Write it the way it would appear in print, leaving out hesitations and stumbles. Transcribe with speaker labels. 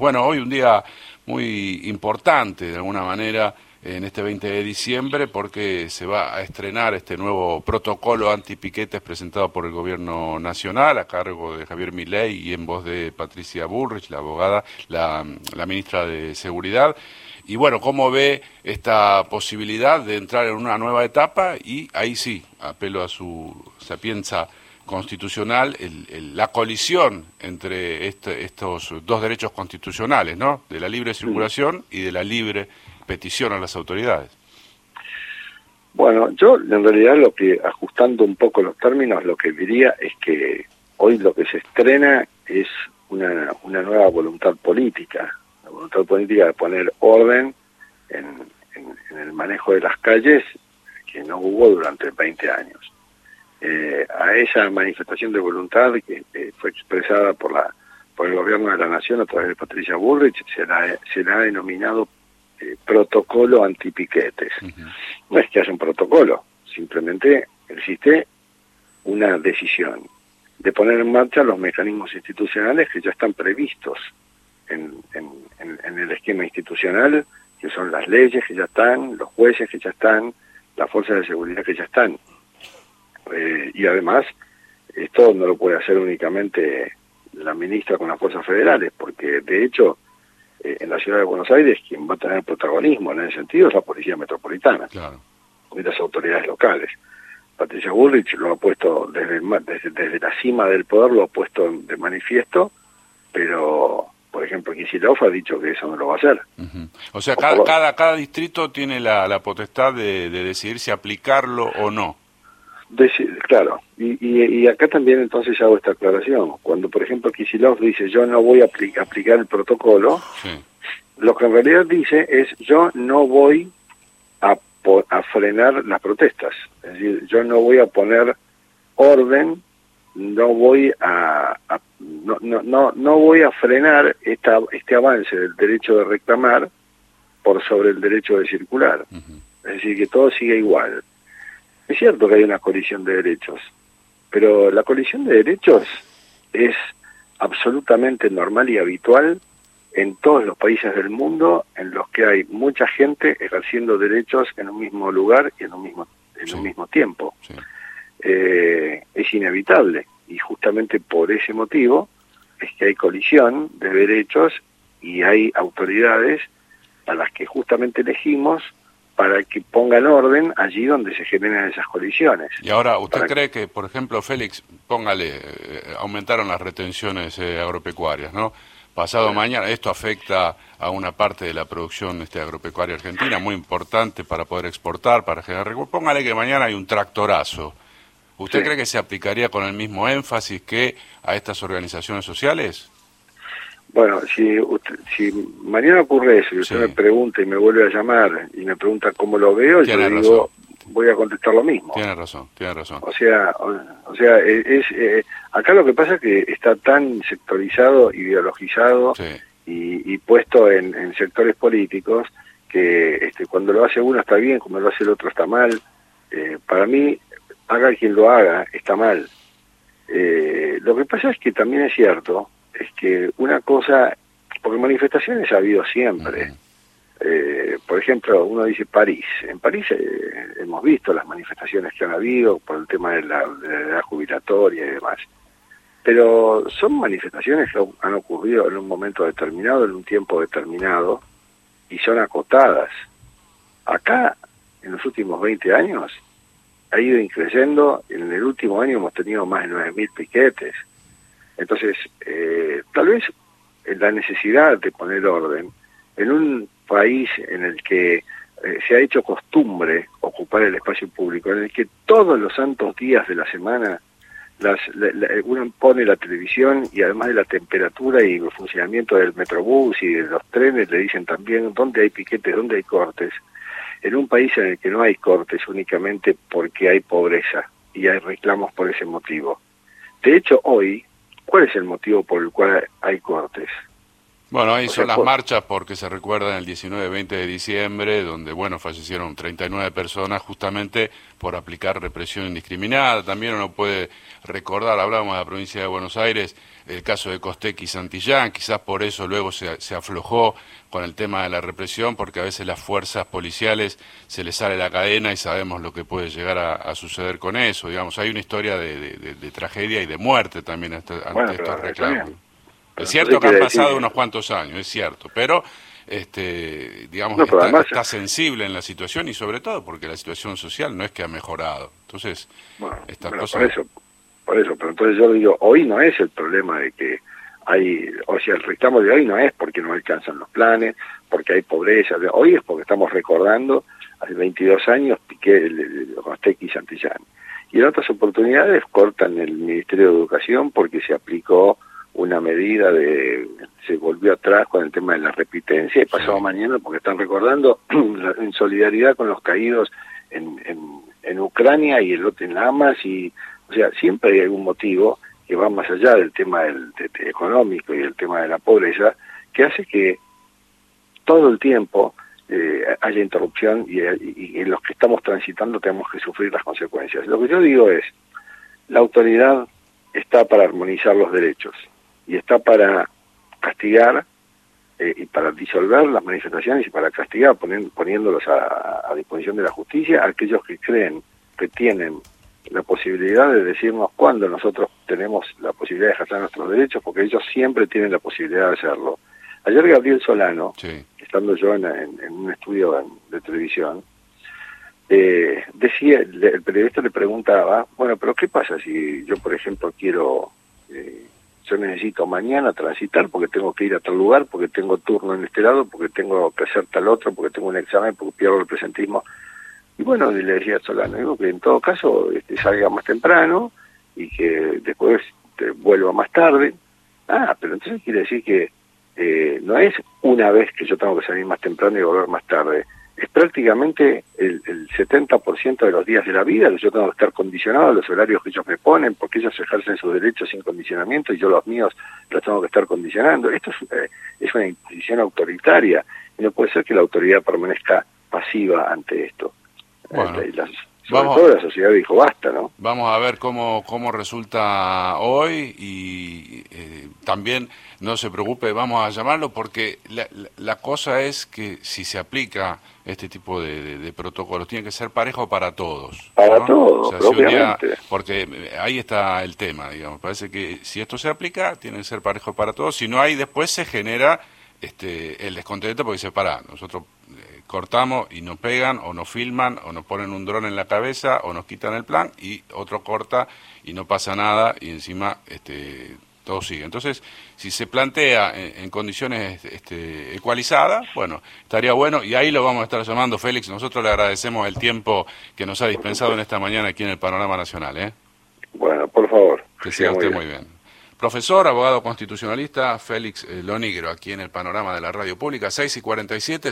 Speaker 1: Bueno, hoy un día muy importante de alguna manera en este 20 de diciembre porque se va a estrenar este nuevo protocolo antipiquetes presentado por el gobierno nacional a cargo de Javier Milei y en voz de Patricia Bullrich, la abogada, la ministra de Seguridad. Y bueno, ¿cómo ve esta posibilidad de entrar en una nueva etapa? Y ahí sí, apelo a su sapienza constitucional, la colisión entre estos dos derechos constitucionales, ¿no? De la libre circulación y de la libre petición a las autoridades.
Speaker 2: Bueno, yo en realidad lo que, ajustando un poco los términos, lo que diría es que hoy lo que se estrena es una nueva voluntad política, la voluntad política de poner orden en el manejo de las calles que no hubo durante 20 años. A esa manifestación de voluntad que fue expresada por el gobierno de la nación a través de Patricia Bullrich se la ha denominado protocolo antipiquetes. No es que haya un protocolo, simplemente existe una decisión de poner en marcha los mecanismos institucionales que ya están previstos en el esquema institucional, que son las leyes que ya están, los jueces que ya están, las fuerzas de seguridad que ya están. Y además, esto no lo puede hacer únicamente la ministra con las fuerzas federales, porque de hecho, en la ciudad de Buenos Aires, quien va a tener protagonismo en ese sentido es la Policía Metropolitana, claro, y las autoridades locales. Patricia Bullrich lo ha puesto desde la cima del poder, lo ha puesto de manifiesto, pero, por ejemplo, Kicillof ha dicho que eso no lo va a hacer.
Speaker 1: O sea, cada distrito tiene la potestad de decidir si aplicarlo o no.
Speaker 2: Claro, y acá también entonces hago esta aclaración. Cuando, por ejemplo, Kicillof dice yo no voy a aplicar el protocolo, sí, lo que en realidad dice es yo no voy a frenar las protestas. Es decir, yo no voy a poner orden, no voy no voy a frenar este avance del derecho de reclamar por sobre el derecho de circular. Es decir, que todo sigue igual. Es cierto que hay una colisión de derechos, pero la colisión de derechos es absolutamente normal y habitual en todos los países del mundo en los que hay mucha gente ejerciendo derechos en un mismo lugar y en un mismo tiempo. Sí. Es inevitable y justamente por ese motivo es que hay colisión de derechos y hay autoridades a las que justamente elegimos para que pongan orden allí donde se generan esas colisiones.
Speaker 1: Y ahora, ¿usted cree que, por ejemplo, Félix, aumentaron las retenciones agropecuarias, ¿no? Pasado mañana, esto afecta a una parte de la producción agropecuaria argentina, muy importante para poder exportar, para generar recursos. Póngale que mañana hay un tractorazo. ¿Usted cree que se aplicaría con el mismo énfasis que a estas organizaciones sociales?
Speaker 2: Bueno, si mañana ocurre eso y usted me pregunta y me vuelve a llamar y me pregunta cómo lo veo, yo digo, voy a contestar lo mismo.
Speaker 1: Tiene razón. O
Speaker 2: sea, acá lo que pasa es que está tan sectorizado, ideologizado y puesto en sectores políticos que cuando lo hace uno está bien, cuando lo hace el otro está mal. Para mí, haga quien lo haga, está mal. Lo que pasa es que también es cierto, es que una cosa, porque manifestaciones ha habido siempre. Por ejemplo, uno dice París. En París hemos visto las manifestaciones que han habido por el tema de la edad jubilatoria y demás. Pero son manifestaciones que han ocurrido en un momento determinado, en un tiempo determinado, y son acotadas. Acá, en los últimos 20 años, ha ido increciendo. En el último año hemos tenido más de 9.000 piquetes. Entonces, tal vez la necesidad de poner orden en un país en el que se ha hecho costumbre ocupar el espacio público, en el que todos los santos días de la semana uno pone la televisión y además de la temperatura y el funcionamiento del metrobús y de los trenes le dicen también dónde hay piquetes, dónde hay cortes. En un país en el que no hay cortes únicamente porque hay pobreza y hay reclamos por ese motivo. De hecho, hoy, ¿cuál es el motivo por el cual hay cortes?
Speaker 1: Bueno, ahí
Speaker 2: O
Speaker 1: son
Speaker 2: sea,
Speaker 1: las marchas porque se recuerdan el 19-20 de diciembre, donde, bueno, fallecieron 39 personas justamente por aplicar represión indiscriminada. También uno puede recordar, hablábamos de la provincia de Buenos Aires, el caso de Costec y Santillán, quizás por eso luego se aflojó con el tema de la represión, porque a veces las fuerzas policiales se les sale la cadena y sabemos lo que puede llegar a suceder con eso. Digamos, hay una historia de tragedia y de muerte también ante
Speaker 2: bueno,
Speaker 1: estos
Speaker 2: pero está
Speaker 1: reclamos.
Speaker 2: bien.
Speaker 1: Es
Speaker 2: Pero
Speaker 1: cierto
Speaker 2: entonces
Speaker 1: que han
Speaker 2: quiere decir
Speaker 1: pasado
Speaker 2: que...
Speaker 1: unos cuantos años, es cierto, pero digamos
Speaker 2: No, pero además,
Speaker 1: está sensible en la situación y sobre todo porque la situación social no es que ha mejorado. Entonces,
Speaker 2: bueno,
Speaker 1: estas
Speaker 2: bueno,
Speaker 1: cosas...
Speaker 2: por eso, pero entonces yo digo, hoy no es el problema de que hay, o sea, el reclamo de hoy no es porque no alcanzan los planes, porque hay pobreza, hoy es porque estamos recordando hace 22 años Piqué, Costec y Santillán. Y en otras oportunidades cortan el Ministerio de Educación porque se aplicó una medida se volvió atrás con el tema de la repitencia y pasado mañana porque están recordando en solidaridad con los caídos en Ucrania y el otro en Hamas y, o sea, siempre hay algún motivo que va más allá del tema económico y el tema de la pobreza, que hace que todo el tiempo haya interrupción y en los que estamos transitando tenemos que sufrir las consecuencias. Lo que yo digo es, la autoridad está para armonizar los derechos y está para castigar y para disolver las manifestaciones y para castigar poniéndolos a disposición de la justicia a aquellos que creen que tienen la posibilidad de decirnos cuándo nosotros tenemos la posibilidad de ejercer nuestros derechos, porque ellos siempre tienen la posibilidad de hacerlo. Ayer Gabriel Solano, estando yo en un estudio de televisión, decía, el periodista le preguntaba, bueno, pero ¿qué pasa si yo, por ejemplo, yo necesito mañana transitar porque tengo que ir a tal lugar, porque tengo turno en este lado, porque tengo que hacer tal otro, porque tengo un examen, porque pierdo el presentismo? Y bueno, le decía a Solano, digo que en todo caso salga más temprano y que después vuelva más tarde. Ah, pero entonces quiere decir que no es una vez que yo tengo que salir más temprano y volver más tarde. Es prácticamente el 70% de los días de la vida que yo tengo que estar condicionado a los horarios que ellos me ponen, porque ellos ejercen sus derechos sin condicionamiento y yo los míos los tengo que estar condicionando. Esto es una imposición autoritaria y no puede ser que la autoridad permanezca pasiva ante esto.
Speaker 1: Bueno,
Speaker 2: sobre todo la sociedad dijo basta, ¿no?
Speaker 1: Vamos a ver cómo resulta hoy y también no se preocupe, vamos a llamarlo porque la cosa es que si se aplica este tipo de protocolos tiene que ser parejo para todos.
Speaker 2: Para
Speaker 1: ¿no?
Speaker 2: todos,
Speaker 1: o sea,
Speaker 2: propiamente.
Speaker 1: porque ahí está el tema, digamos. Parece que si esto se aplica tiene que ser parejo para todos. Si no hay, después se genera el descontento porque se para. Nosotros cortamos y nos pegan o nos filman o nos ponen un dron en la cabeza o nos quitan el plan y otro corta y no pasa nada y encima todo sigue. Entonces, si se plantea en condiciones ecualizadas, bueno, estaría bueno y ahí lo vamos a estar llamando, Félix. Nosotros le agradecemos el tiempo que nos ha dispensado en esta mañana aquí en el Panorama Nacional.
Speaker 2: Bueno, por favor.
Speaker 1: Que siga usted muy bien. Profesor, abogado constitucionalista, Félix Lonigro, aquí en el Panorama de la Radio Pública, 6:47.